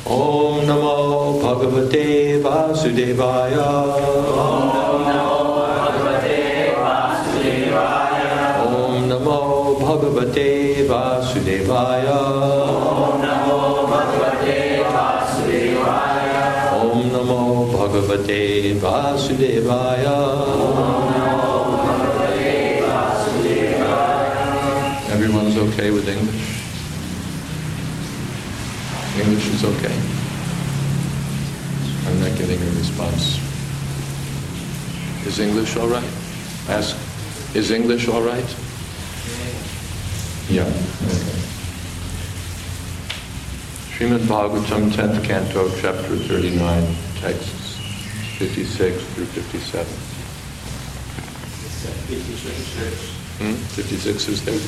Om Namo Bhagavate Vasudevaya. Om Namo Bhagavate Vasudevaya. Om Namo Bhagavate Vasudevaya. Om Namo Bhagavate Vasudevaya. Om Namo Bhagavate Vasudevaya. Om Namo Bhagavate Vasudevaya. Everyone's okay with English? English is okay. I'm not getting a response. Is English all right? Ask, is English all right? Yeah, okay. Srimad Bhagavatam, 10th Canto, Chapter 39, texts 56 through 57. 56 is there?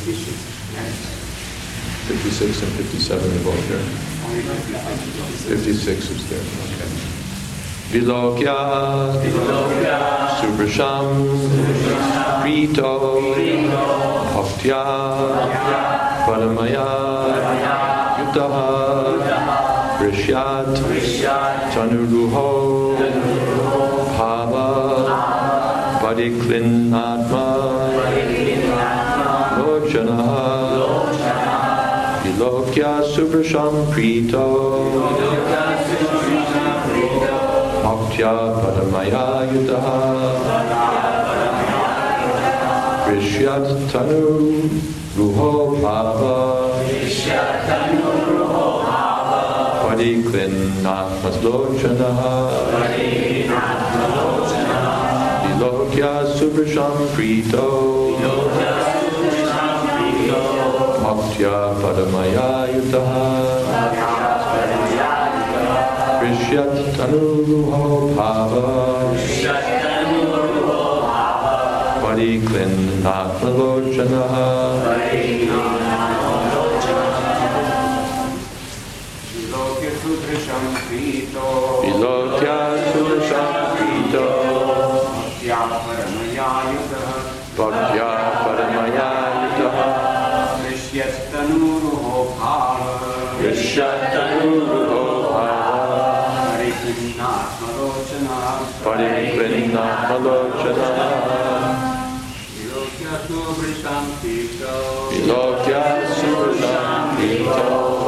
56 and 57 are both there. 56 is there, okay. Vilokya Subrasham Prito Bhaktya Paramaya Yutaha Rishyat Tanuruho Bhava Padiklinatma Lochanaha Vilokya Subrasham Prito Bhaktya Padamaya Yutaha Rishyat Tanu Ruho Bhava Padiklinatmaslochanaha Vilokya Subrasham Prito Bhaktya Padamaya Yutaha Rishyat Tanu Ruho Bhava Padiklinatmalochanaha Vilokya Subrasham Prito Bhaktya Paramaya Yutaha Rishyat Tanuruho Bhava Padiklinatmalochanaha Vilokya Subrasham Prito Vilokya Subrasham Prito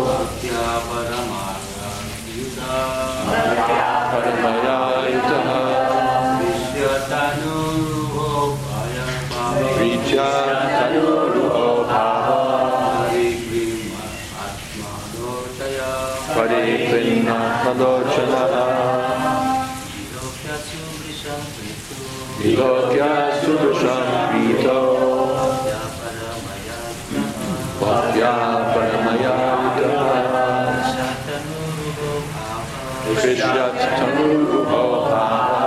Bhaktya Paramaya Yutaha Rishyat Tanuruho Rishyat Tanuruho Bhava Padiklinatmalochanaha Vilokya Subrasham Prito Bhaktya Paramaya Yutaha Rishyat Tanuruho Bhava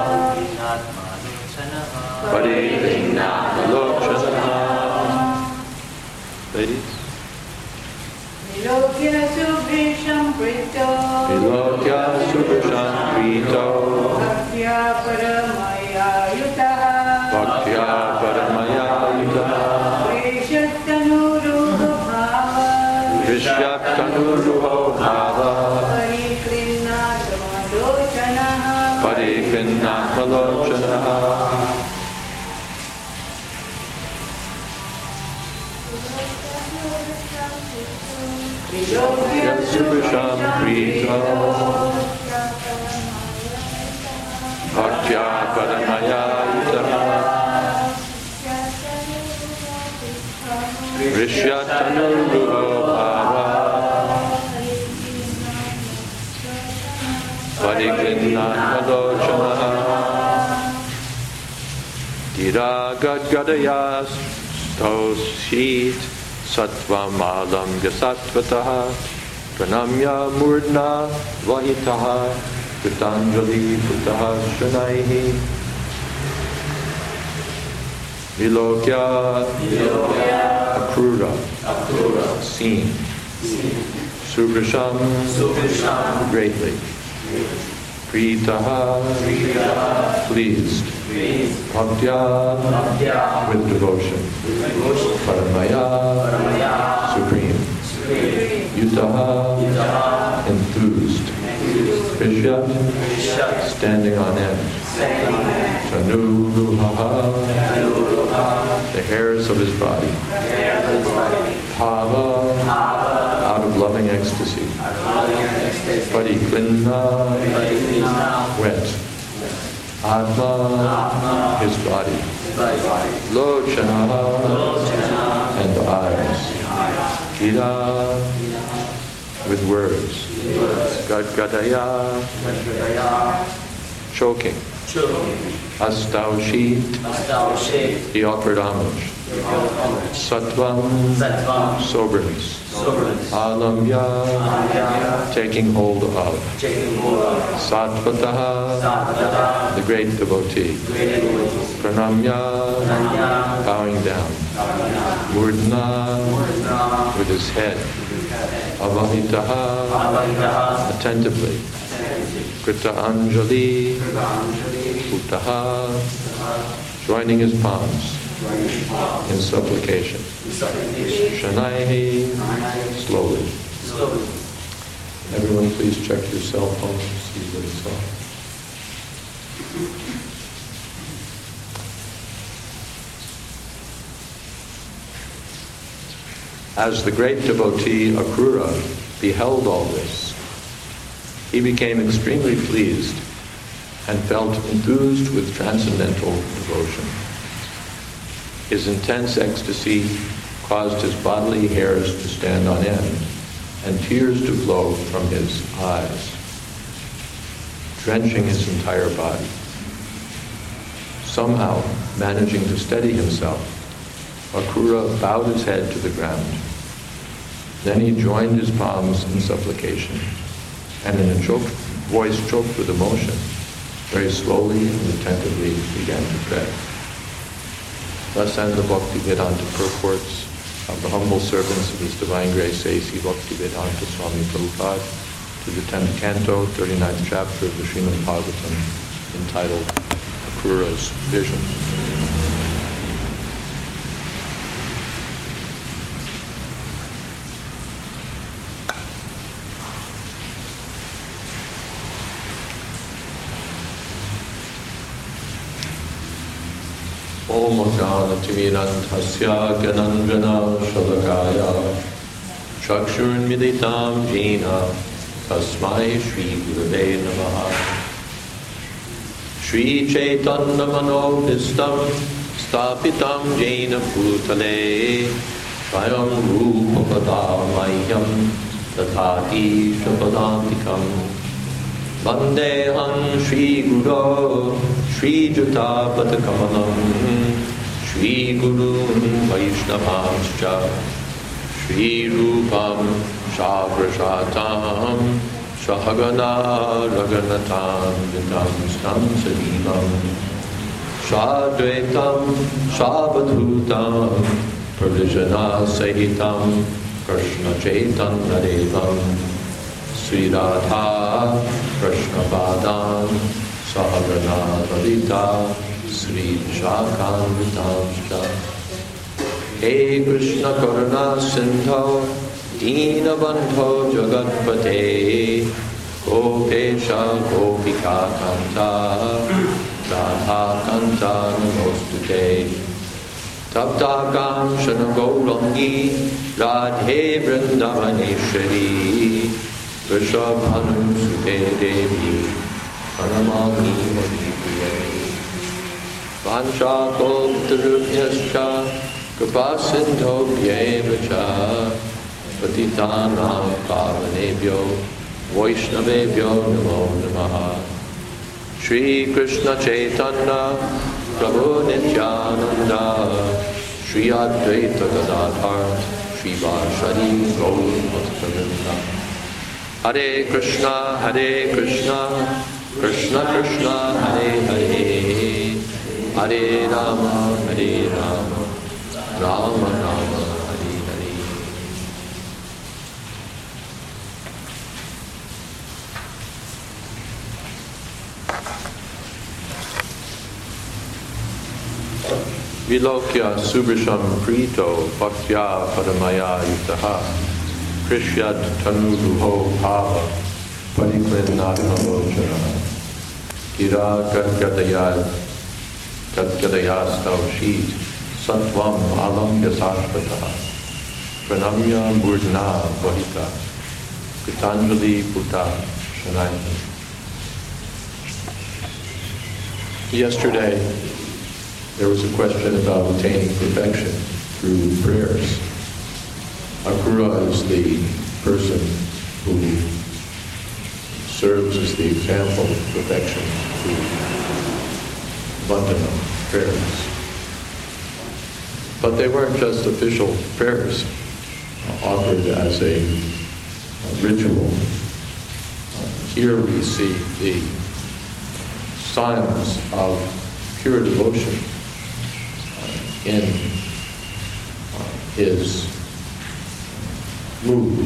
Padiklinatmalochanaha. Ladies? Vilokya Subrasham Prito Vilokya Subrasham Prito Bhaktya Paramaya Yutaha Bhaktya Paramaya Yutaha Rishyat Tanuruho Bhava Rishyat Tanuruho Bhava Padiklinatmalochanaha. Vilokya Subrasham Prito Bhaktya Paramaya Yutaha Rishyat Tanuruho Bhava Padiklinatmalochanaha. Diragat Gadayas Toshit Satvamalam Gasatvataha Pranamya Murdna Vahitaha Kritanjali Putaha Shanaihi. Vilokya Akrura seen Subrasham greatly Pritaha pleased Bhaktya with devotion Paramaya supreme Yutaha enthused Prishyat, standing on end. Tanuruhaha, the hairs of his body. Bhava, out of loving ecstasy. Pariklinna, wet. Atma, his body. Lochana, and eyes. Gira, with words. Gadgadaya, choking. Astaushit, he offered homage. Sattvam, soberness. Alamya, taking hold of. Satvataha, the great devotee. Pranamya, bowing down. Murdna, with his head. Avahitaha, attentively. Krita Anjali, Uttaha, joining his palms in supplication. Shanaihi, slowly. Everyone please check your cell phone, see what it's on. As the great devotee Akrura beheld all this, he became extremely pleased and felt enthused with transcendental devotion. His intense ecstasy caused his bodily hairs to stand on end and tears to flow from his eyes, drenching his entire body. Somehow, managing to steady himself, Akrura bowed his head to the ground. Then he joined his palms in supplication, and in a voice choked with emotion, very slowly and attentively began to pray. Thus end the Bhakti-Vedanta purports of the humble servants of His Divine Grace A.C. Bhakti-Vedanta Swami Prabhupada to the 10th canto, 39th chapter of the Srimad Bhagavatam, entitled Akrura's Vision. Om Jnana-timirandhasya Gyananjana Shalakaya Chakshurmilitam Jena Tasmai Shri Gurave Namaha. Shri Chaitanya Manobhistam Stapitam Jena Bhutale Swayam Rupa Padamahyam Tathati Shapadantikam Vandeham Shri Guru Shri Jutapatakamanam Shri Guru Vaishnavamscha Shri Rupam Shavrashatam Shahagana Raganatam Vitam Stam Savivam Shadvetam Shavadhutam Prarijana Sahitam Krishna Chaitanya Devam Sri Radha Krishna Padam Sahagana Lalita Sri Shakanvitamscha. He Krishna Karuna Sindho Dina Bandho Jagatpate Gopesha Gopika Kanta Radha Kanta Namostute Taptakam Shanagaurangi Radhe Vrindavaneshwari Vrishabhanu Sute Devi Paramami Madhivya Vancha Kotrubhyascha Kripasindho Bhyevacha Patitanam Pavanebhyo Vaishnavebhyo Namo Namaha. Shri Krishna Chaitanya Prabhu Nityananda Shri Advaita Gadadhar Shri Vashari Gaur Bhaktavinda. Hare Krishna, Krishna Krishna, Hare Hare, Hare Rama, Rama Rama, Hare Hare. Vilokya Subrisham Prito Bhaktya Padamaya Yutaha Krishyat Tanuruho Bhava Pariklinatalochana Gira Gadgadayastau Sheet Sattvam Alam Yasashvata Pranamya Murdna Vahita Gitanjali Bhuta Shanayana. Yesterday, there was a question about attaining perfection through prayers. Akrura is the person who serves as the example of perfection through Vandana prayers. But they weren't just official prayers offered as a ritual. Here we see the signs of pure devotion in his mood.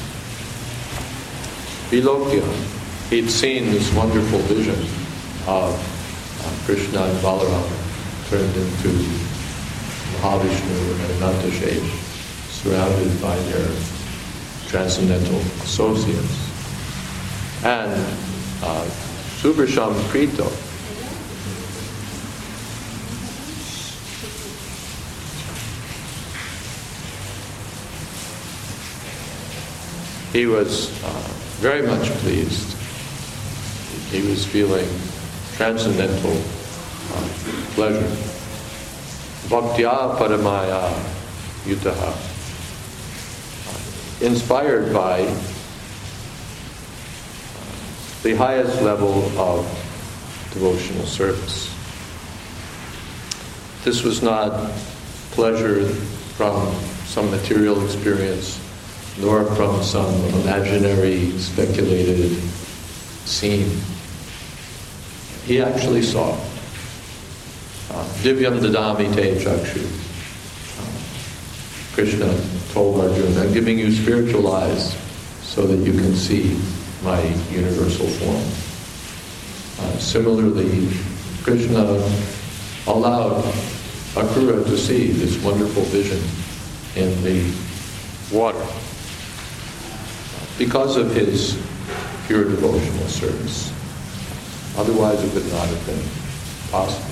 Vilokya, he'd seen this wonderful vision of Krishna and Balarama turned into Mahavishnu and Anantashesh, surrounded by their transcendental associates. And Subrisham Krito, he was very much pleased. He was feeling transcendental pleasure. Bhaktya paramaya yutaha. Inspired by the highest level of devotional service. This was not pleasure from some material experience, nor from some imaginary, speculated scene. He actually saw. Divyam dadami te chakshu. Krishna told Arjuna, I'm giving you spiritual eyes so that you can see my universal form. Similarly, Krishna allowed Akrura to see this wonderful vision in the water because of his pure devotional service. Otherwise it would not have been possible.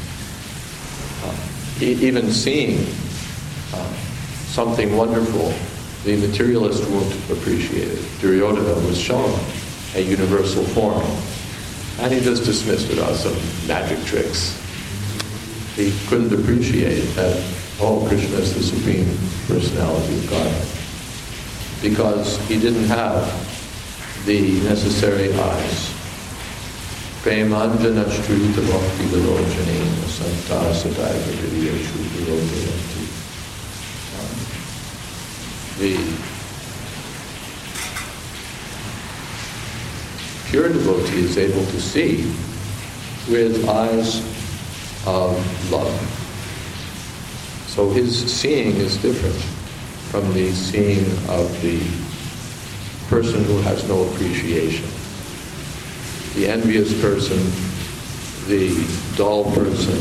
Even seeing something wonderful, the materialist won't appreciate it. Duryodhana was shown a universal form, and he just dismissed it as some magic tricks. He couldn't appreciate that, Krishna is the Supreme Personality of God, because he didn't have the necessary eyes. Premanjana shtrita bhakti vilochane santa sadaiva vidiyeshu vilochayanti. The pure devotee is able to see with eyes of love. So his seeing is different from the seeing of the person who has no appreciation. The envious person, the dull person,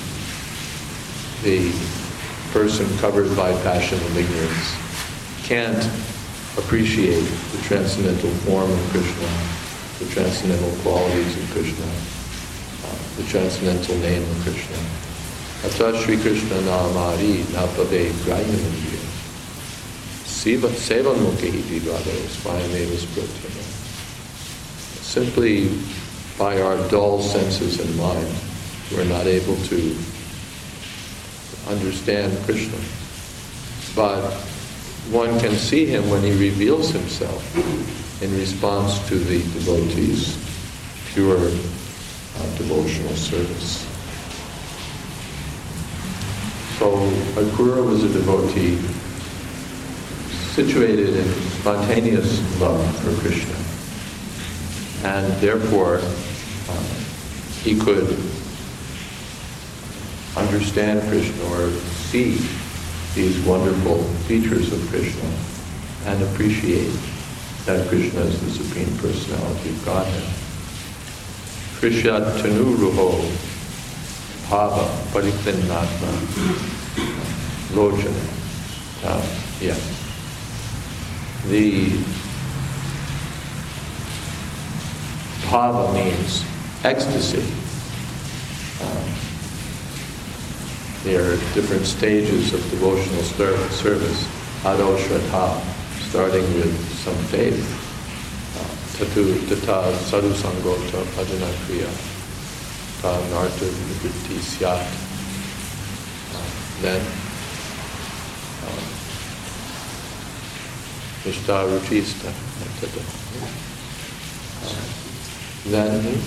the person covered by passion and ignorance can't appreciate the transcendental form of Krishna, the transcendental qualities of Krishna, the transcendental name of Krishna. Ata Shri Krishna Namari Napade Grahyanandriya Sevan Mukhi Divado Swayameva Sprutana. Simply by our dull senses and mind, we're not able to understand Krishna. But one can see him when he reveals himself in response to the devotee's pure devotional service. So Akrura was a devotee situated in spontaneous love for Krishna. And therefore, he could understand Krishna or see these wonderful features of Krishna and appreciate that Krishna is the Supreme Personality of Godhead. Krishna Tanu Ruho Bhava Pariklinatma Lochana. The Bhava means ecstasy. There are different stages of devotional service. Ado Shraddha, starting with some faith. Tatu Tata Sadhu Sangota Bhajana Kriya. Ta Narta Vivritti Syat. Then Nishta Ruchista. Then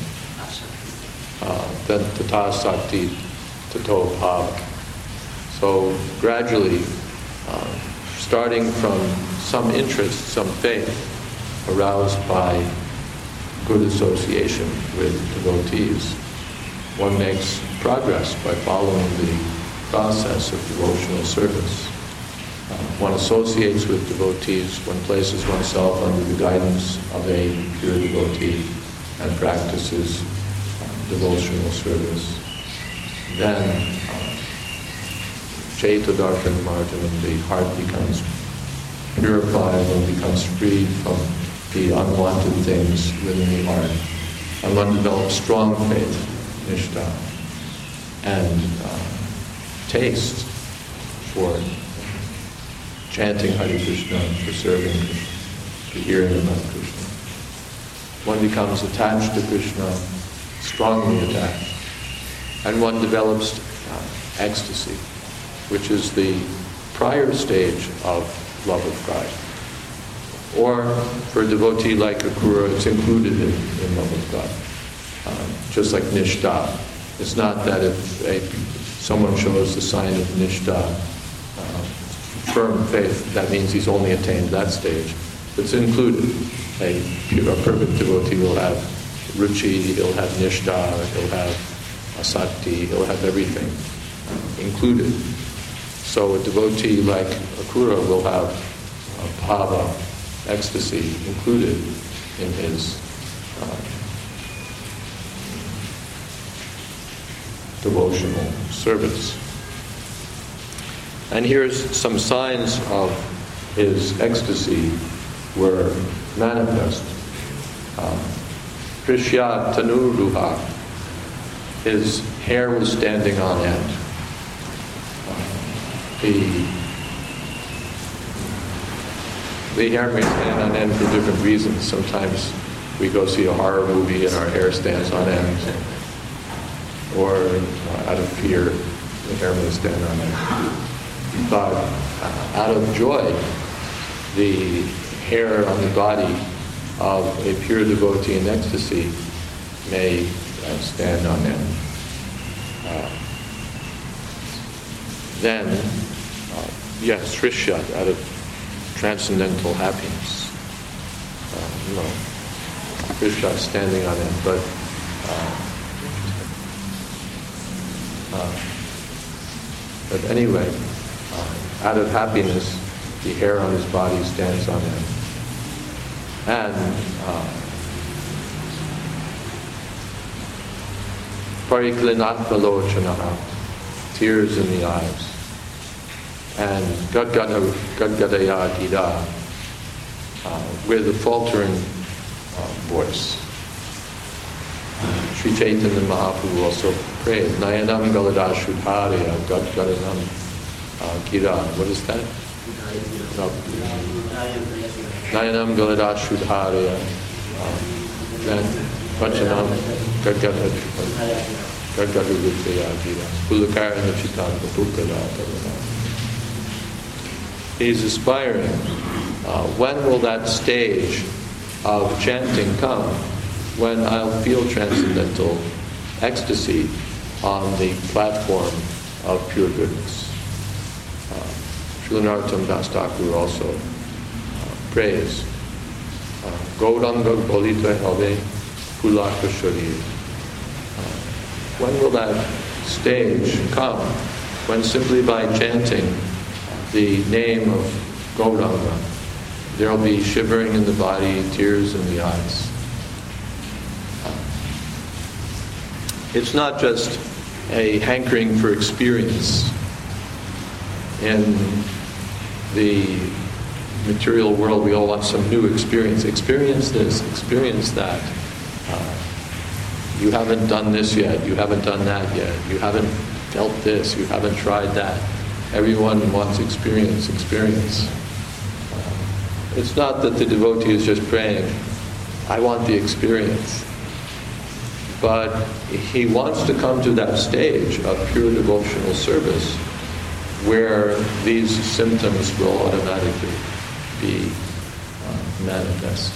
Tata Sakti Tato Bhava. So gradually, starting from some interest, some faith, aroused by good association with devotees, one makes progress by following the process of devotional service. One associates with devotees, one places oneself under the guidance of a pure devotee and practices devotional service. Then, Chaita Darshan Marjanam, the heart becomes purified and becomes freed from the unwanted things within the heart. And one develops strong faith, Nishta, and taste for chanting Hare Krishna, for serving Krishna, for hearing about Krishna. One becomes attached to Krishna, strongly attached, and one develops ecstasy, which is the prior stage of love of God. Or for a devotee like Akrura, it's included in love of God. Just like Nishta. It's not that if someone shows the sign of Nishta, firm faith, that means he's only attained that stage. It's included. A perfect devotee will have ruchi, he'll have nishta, he'll have asakti, he'll have everything included. So a devotee like Akrura will have bhava, ecstasy, included in his devotional service. And here's some signs of his ecstasy were manifest. Prishya Tanuruha, his hair was standing on end. The hair may stand on end for different reasons. Sometimes we go see a horror movie and our hair stands on end. Or out of fear, the hair may stand on end. But out of joy, the hair on the body of a pure devotee in ecstasy may stand on end. Then, Srishyat, out of transcendental happiness. Srishyat standing on end, but anyway, out of happiness, the hair on his body stands on end. And Pariklinatma lochanaha, tears in the eyes. And Gadgadaya Dida, with a faltering voice. Sri Chaitanya Mahaprabhu also prayed, Nayanam Galadashudharya Gadgadanam Gira. What is that? No. Nayanam Galadashudharya then Vachanam Gadgadudaya Gira. Pulakarana Chitanga Pukada. He's aspiring. When will that stage of chanting come? When I'll feel transcendental ecstasy on the platform of pure goodness. Srila Narottam Das Thakur also prays, Gauranga Bolita Have Pulaka Sharir. When will that stage come? When simply by chanting the name of Gauranga, there will be shivering in the body, tears in the eyes. It's not just a hankering for experience. In the material world, we all want some new experience. Experience this, experience that. You haven't done this yet, you haven't done that yet, you haven't felt this, you haven't tried that. Everyone wants experience. It's not that the devotee is just praying, I want the experience. But he wants to come to that stage of pure devotional service where these symptoms will automatically be manifest.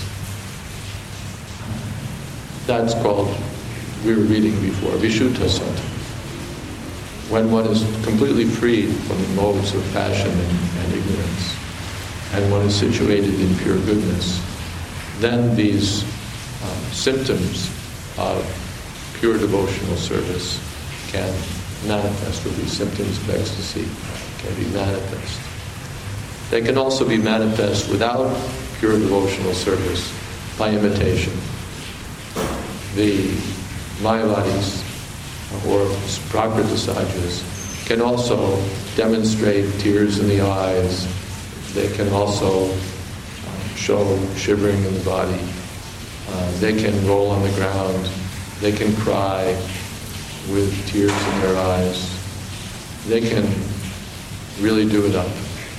That's called, we were reading before, Vishuddha Sata. When one is completely freed from the modes of passion and ignorance, and one is situated in pure goodness, then these symptoms of pure devotional service can manifest, or these symptoms of ecstasy can be manifest. They can also be manifest without pure devotional service by imitation. The Mayavadis or Prakriti-sahajas can also demonstrate tears in the eyes. They can also show shivering in the body. They can roll on the ground. They can cry with tears in their eyes. They can really do it up.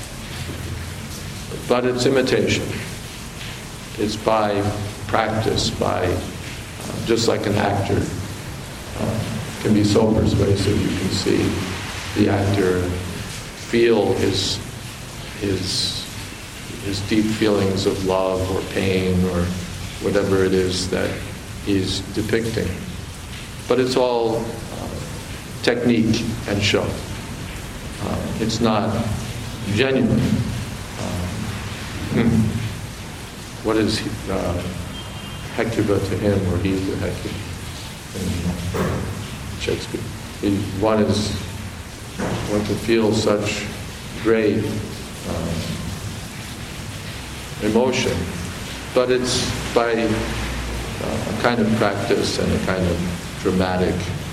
But it's imitation. It's by practice, just like an actor can be so persuasive. You can see the actor feel his deep feelings of love or pain or whatever it is that he's depicting. But it's all technique and show. It's not genuine. What is Hecuba to him, or he to Hecuba in Shakespeare? One to feel such great emotion, but it's by a kind of practice and a kind of dramatic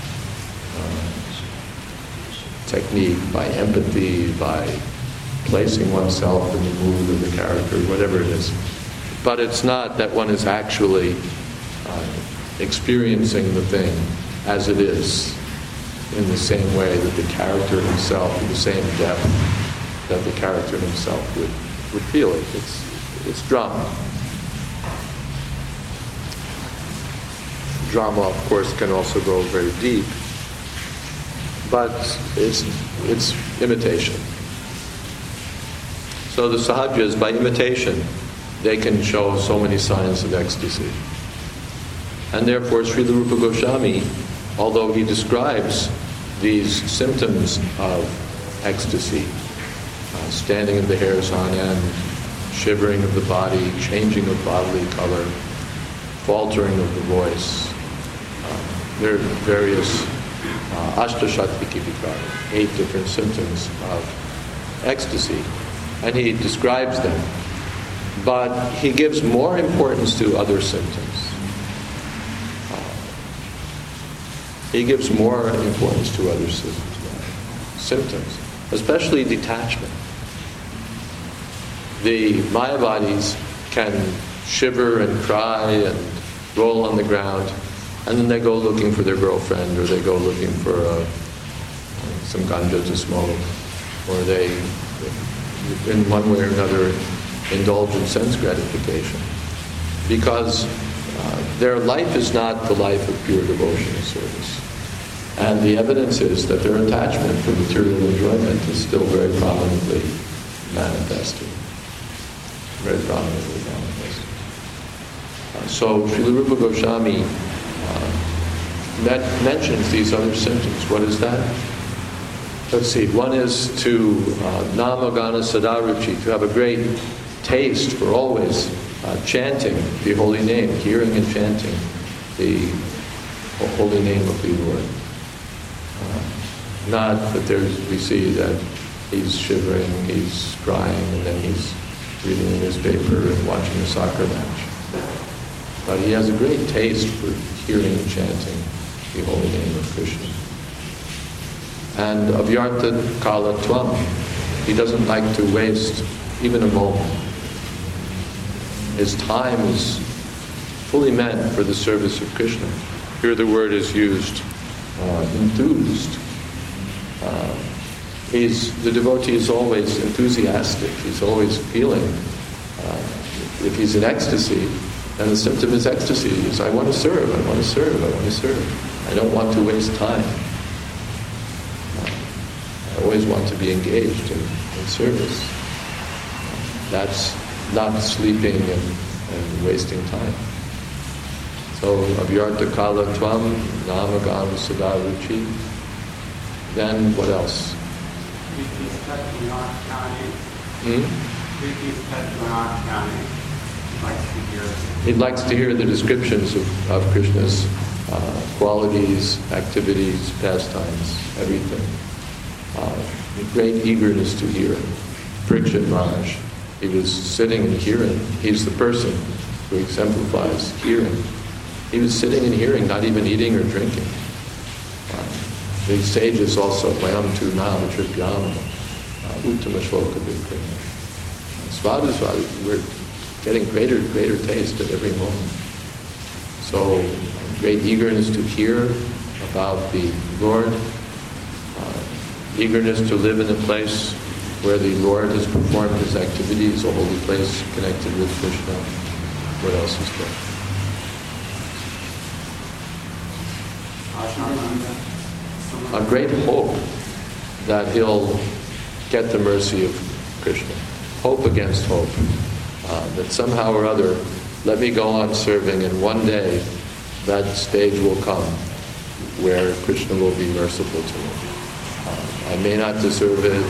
technique, by empathy, by placing oneself in the mood of the character, whatever it is. But it's not that one is actually experiencing the thing as it is, in the same way that the character himself, in the same depth that the character himself would feel it. It's drama. Drama, of course, can also go very deep, but it's imitation. So the sahajas, by imitation, they can show so many signs of ecstasy. And therefore, Srila Rupa Goswami, although he describes these symptoms of ecstasy, standing of the hairs on end, shivering of the body, changing of bodily color, faltering of the voice, there are various Ashtashattviki Vikara, 8 different symptoms of ecstasy. And he describes them. But he gives more importance to other symptoms. He gives more importance to other symptoms, especially detachment. The Mayavadis can shiver and cry and roll on the ground, and then they go looking for their girlfriend, or they go looking for some ganja to smoke, or they, in one way or another, indulge in sense gratification. Because their life is not the life of pure devotional service. And the evidence is that their attachment for material enjoyment is still very prominently manifested. Very prominently manifested. So Srila Rupa Goswami mentions these other symptoms. What is that? Let's see. One is to namagana sadaruchi, to have a great taste for always chanting the holy name, hearing and chanting the holy name of the Lord. Not that we see that he's shivering, he's crying, and then he's reading the newspaper and watching a soccer match. But he has a great taste for hearing and chanting the holy name of Krishna. And avyarta kala tvam, he doesn't like to waste even a moment. His time is fully meant for the service of Krishna. Here the word is used, enthused. The devotee is always enthusiastic. He's always feeling. If he's in ecstasy, then the symptom is ecstasy. Is I want to serve, I want to serve, I want to serve. I don't want to waste time. I always want to be engaged in service. That's not sleeping and wasting time. So, avyarta kala tvam namagam sadaruchi. Then what else? He likes to hear the descriptions of Krishna's qualities, activities, pastimes, everything. Great eagerness to hear. Parikshit Maharaj, he was sitting and hearing. He's the person who exemplifies hearing. He was sitting and hearing, not even eating or drinking. The sages also, Vayam tu nam tripyam, uttama shloka vikrama. Svadu svadu, we're getting greater taste at every moment. So, great eagerness to hear about the Lord, eagerness to live in a place where the Lord has performed his activities, a holy place connected with Krishna. What else is there? A great hope that he'll get the mercy of Krishna. Hope against hope. That somehow or other, let me go on serving, and one day that stage will come where Krishna will be merciful to me. I may not deserve it.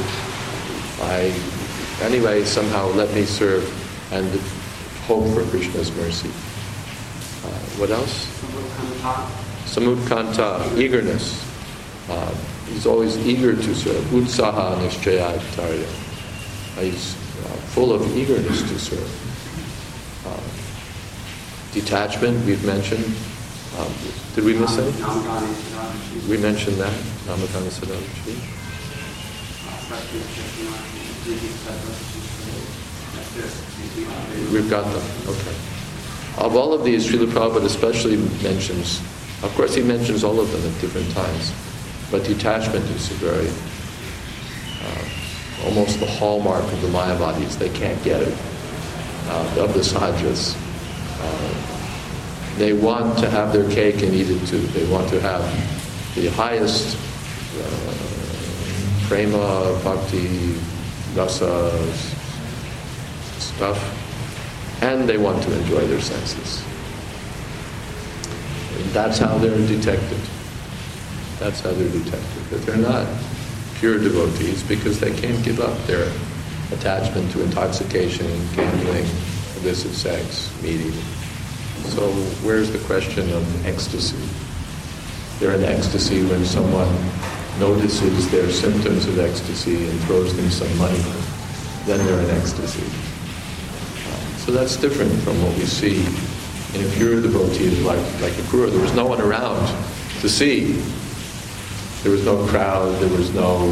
Anyway, somehow let me serve and hope for Krishna's mercy. What else? Samudkanta, eagerness. He's always eager to serve. Utsaha nishchayatarya. He's full of eagerness to serve. Detachment, we've mentioned. Did we miss any? We mentioned that. Namakana Sadavachi. We've got them. Okay. Of all of these, Srila Prabhupada especially mentions, of course he mentions all of them at different times, but detachment is a very, almost the hallmark of the Mayavadis. They can't get it. Of the Sahajas. They want to have their cake and eat it too. They want to have the highest prema, bhakti, rasa stuff, and they want to enjoy their senses. And that's how they're detected. That's how they're detected. But they're not pure devotees because they can't give up their attachment to intoxication, gambling, illicit sex, meat eating. So where's the question of ecstasy? They're in ecstasy when someone notices their symptoms of ecstasy and throws them some money. Then they're in ecstasy. So that's different from what we see in a pure devotee like Akrura. There was no one around to see. There was no crowd. There was no,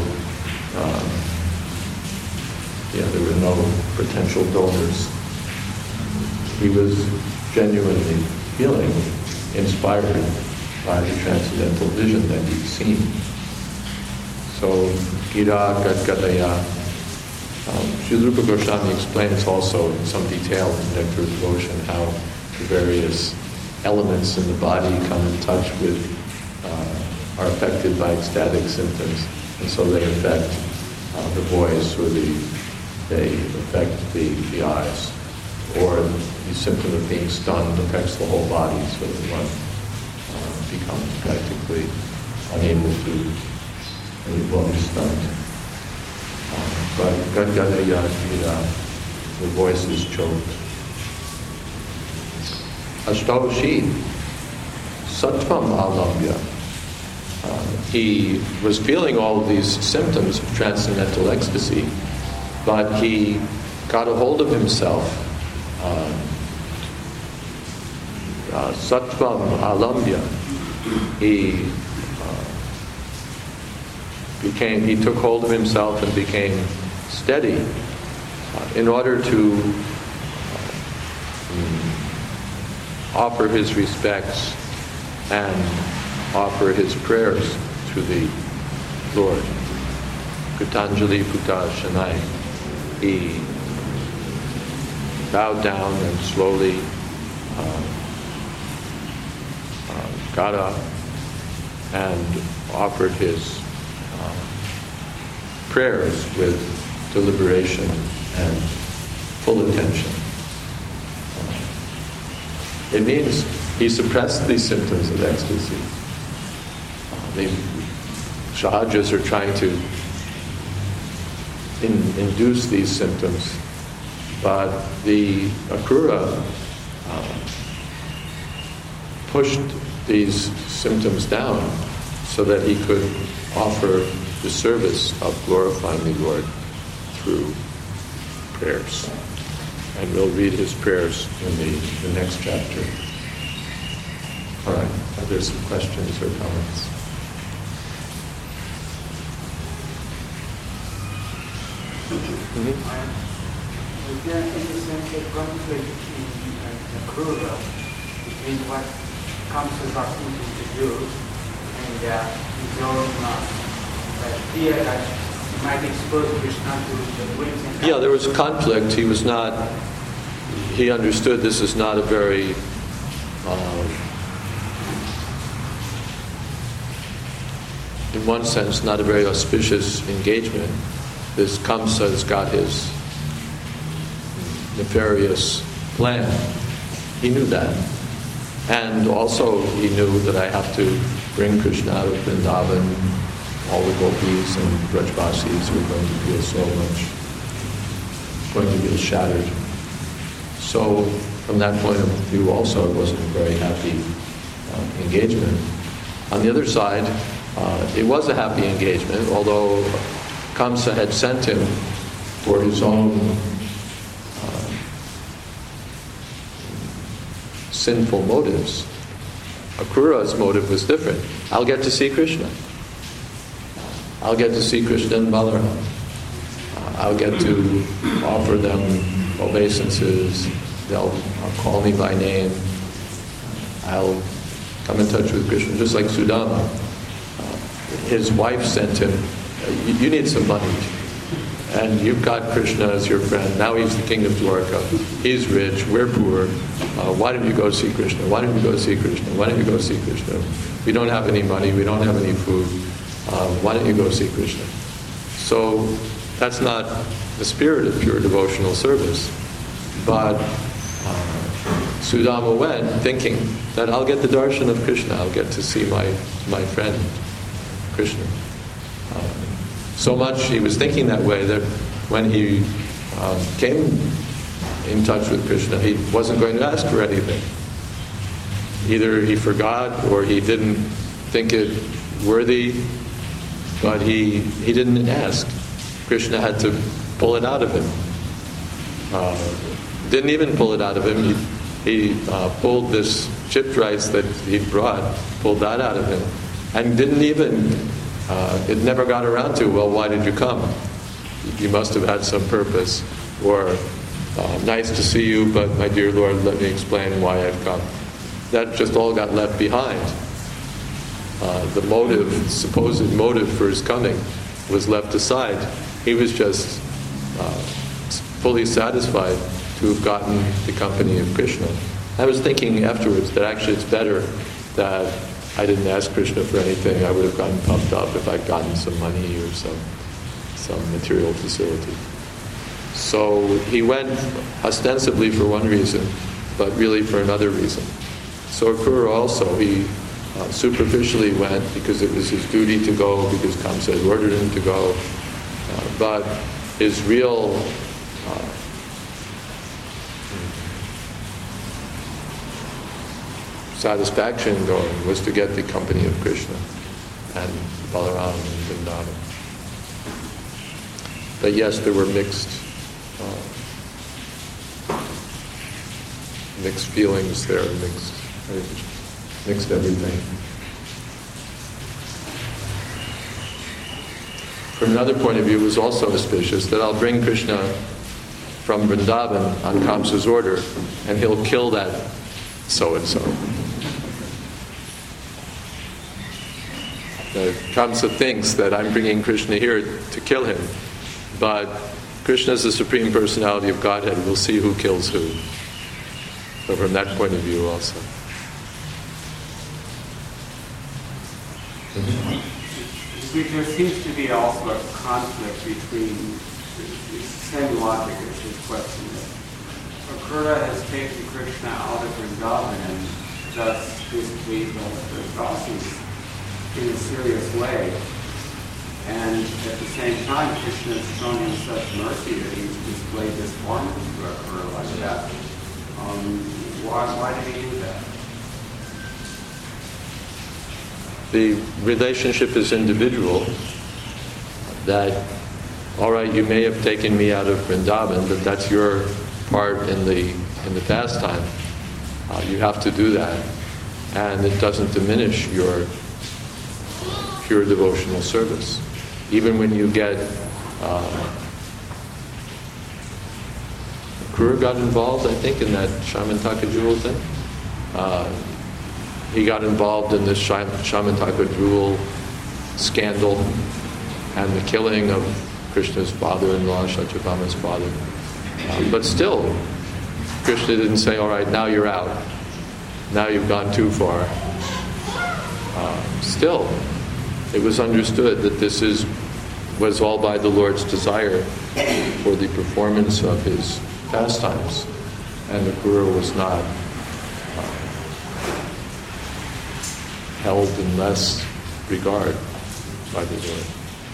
there were no potential donors. He was genuinely feeling inspired by the transcendental vision that he'd seen. So, Gira Gadgadaya. Srila Rupa Goswami explains also in some detail in Nectar of Devotion how the various elements in the body come in touch with, are affected by ecstatic symptoms, and so they affect the voice, or they affect the eyes, or the symptom of being stunned affects the whole body, so that one becomes practically unable to be stunned. But Gadgadaya, the voice is choked. Ashtavashi, Sattvam Alambya. He was feeling all of these symptoms of transcendental ecstasy, but he got a hold of himself. Sattvam Alambya. He took hold of himself and became steady in order to offer his respects and offer his prayers to the Lord. Kritanjali Puta Shanai. He bowed down and slowly got up and offered his prayers with deliberation and full attention. It means he suppressed these symptoms of ecstasy. The sahajas are trying to induce these symptoms, but the Akrura pushed these symptoms down so that he could offer the service of glorifying the Lord through prayers. And we'll read his prayers in the next chapter. All right, are there some questions or comments? Is there any sense of conflict in the Akrura between what Kamsa is asking him to do and his own fear that he might expose Krishna to the winds and... Yeah, there was conflict. He understood this is not a very in one sense, not a very auspicious engagement. This Kamsa has got his nefarious plan. He knew that. And also he knew that I have to bring Krishna out of Vrindavan. All the gopis and Brajvasis were going to feel so much, going to feel shattered. So from that point of view also it wasn't a very happy engagement. On the other side, it was a happy engagement, although Kamsa had sent him for his own sinful motives. Akrura's motive was different. I'll get to see Krishna. I'll get to see Krishna and Balaram. I'll get to offer them obeisances. They'll call me by name. I'll come in touch with Krishna, just like Sudama. His wife sent him, you need some money. And you've got Krishna as your friend. Now he's the king of Dwarka. He's rich, we're poor. Why don't you go see Krishna? Why don't you go see Krishna? Why don't you go see Krishna? We don't have any money, we don't have any food. Why don't you go see Krishna? So that's not the spirit of pure devotional service. But Sudama went thinking that I'll get the darshan of Krishna, I'll get to see my friend Krishna. So much he was thinking that way that when he came in touch with Krishna, he wasn't going to ask for anything. Either he forgot or he didn't think it worthy, but he didn't ask. Krishna had to pull it out of him. Didn't even pull it out of him. He pulled this chipped rice that he'd brought, pulled that out of him, and didn't even, it never got around to, well, why did you come? You must have had some purpose. Or, nice to see you, but my dear Lord, let me explain why I've come. That just all got left behind. The motive, supposed motive for his coming, was left aside. He was just fully satisfied to have gotten the company of Krishna. I was thinking afterwards that actually it's better that I didn't ask Krishna for anything. I would have gotten puffed up if I'd gotten some money or some material facility. So he went ostensibly for one reason, but really for another reason. So Akrura also, he superficially went because it was his duty to go, because Kamsa had ordered him to go. But his real satisfaction in going was to get the company of Krishna and Balaram and Vrindavan. But yes, there were mixed feelings there, mixed everything. From another point of view, it was also auspicious that I'll bring Krishna from Vrindavan on Kamsa's order, and he'll kill that so-and-so. Kamsa thinks that I'm bringing Krishna here to kill him, but Krishna is the Supreme Personality of Godhead. We'll see who kills who. So from that point of view also. There seems to be also a conflict between the same logic as his question. Akrura has taken Krishna out of Vrindavan and thus displeased the Dasis in a serious way. And at the same time, Krishna has shown him such mercy that he's displayed this form to Akrura like that. Why did he do that? The relationship is individual. That, all right, you may have taken me out of Vrindavan, but that's your part in the pastime. You have to do that, and it doesn't diminish your pure devotional service. Even when you get Akrura got involved, I think, in that Shamantaka jewel thing. He got involved in this Shamantaka jewel scandal and the killing of Krishna's father-in-law, Satyabhama's father. But still, Krishna didn't say, all right, now you're out. Now you've gone too far. Still, it was understood that this was all by the Lord's desire for the performance of his pastimes. And the Akrura was not held in less regard by the Lord.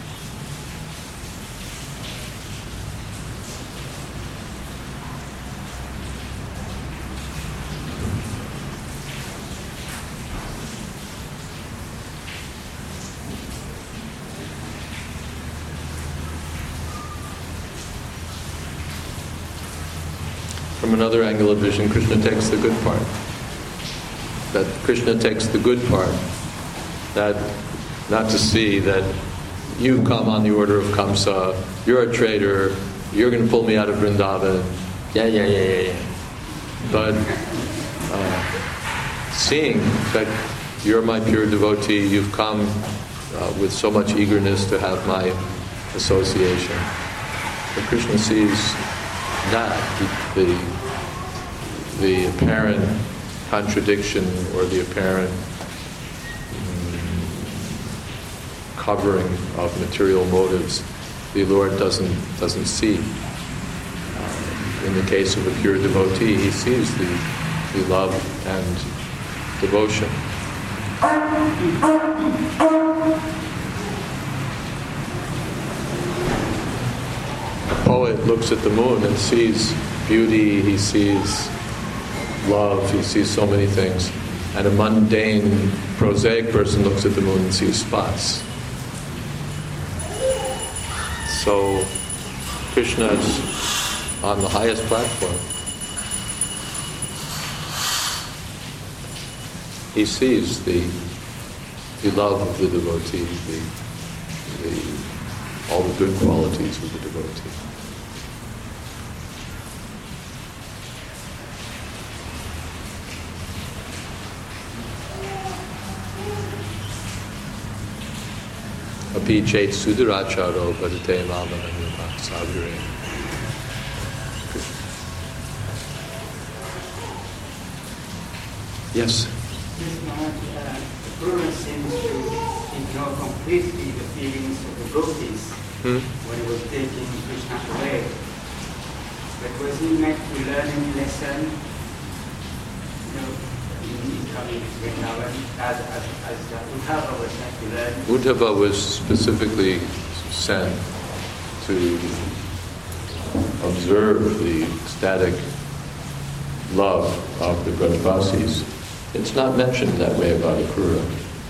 From another angle of vision, Krishna takes the good part. That Krishna takes the good part. That not to see that you come on the order of Kamsa, you're a traitor, you're going to pull me out of Vrindavan. Yeah. But seeing that you're my pure devotee, you've come with so much eagerness to have my association. But Krishna sees that, the apparent contradiction or the apparent covering of material motives, the Lord doesn't see. In the case of a pure devotee, he sees the love and devotion. A poet looks at the moon and sees beauty, he sees love, he sees so many things. And a mundane, prosaic person looks at the moon and sees spots. So Krishna is on the highest platform. He sees the love of the devotee, all the good qualities of the devotee. Api chet sudaracharo padate mamananyama sagare. Yes? This Maharaj, the Guru seems to ignore completely the feelings of the gopis when he was taking Krishna away. But was he meant to learn any lesson, in coming to Vrindavan, as Uddhava was meant to learn? Uddhava was specifically sent to observe the ecstatic love of the Brajvasis. It's not mentioned that way about Akrura.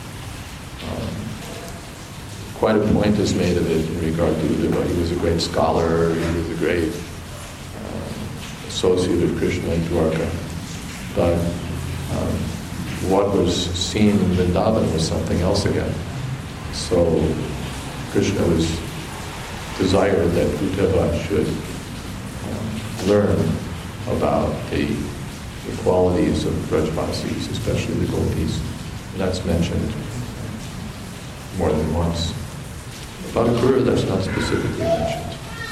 Quite a point is made of it in regard to Uddhava. He was a great scholar, he was a great associate of Krishna in Dwarka. But what was seen in Vrindavan was something else again. So Krishna was desired that Uddhava should learn about the qualities of Brajvasis, especially the gopis. And that's mentioned more than once. About Akrura, that's not specifically mentioned.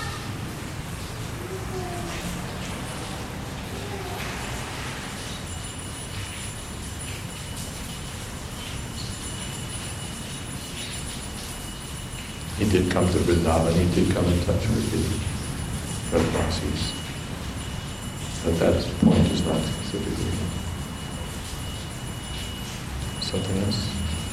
He did come to Vrindavan, he did come in touch with the Brajvasis. But that point is not specifically. Something else?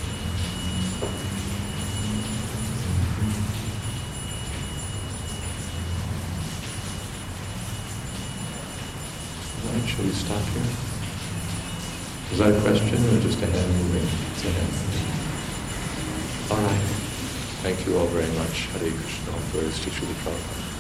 All right, shall we stop here? Is that a question or just a hand moving? It's a hand moving. All right. Thank you all very much. Hare Krishna. Glories to Srila Prabhupada.